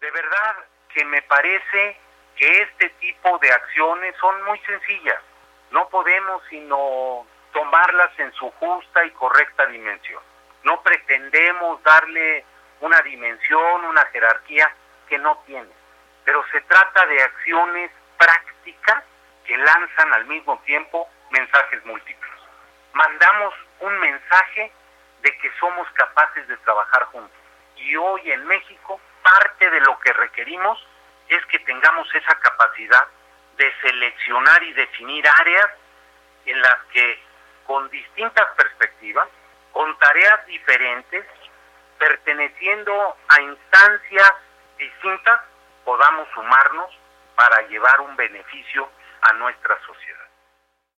De verdad que me parece que este tipo de acciones son muy sencillas. No podemos sino tomarlas en su justa y correcta dimensión. No pretendemos darle una dimensión, una jerarquía que no tiene. Pero se trata de acciones prácticas que lanzan al mismo tiempo mensajes múltiples. Mandamos un mensaje de que somos capaces de trabajar juntos. Y hoy en México, parte de lo que requerimos es que tengamos esa capacidad de seleccionar y definir áreas en las que, con distintas perspectivas, con tareas diferentes, perteneciendo a instancias distintas, podamos sumarnos para llevar un beneficio a nuestra sociedad.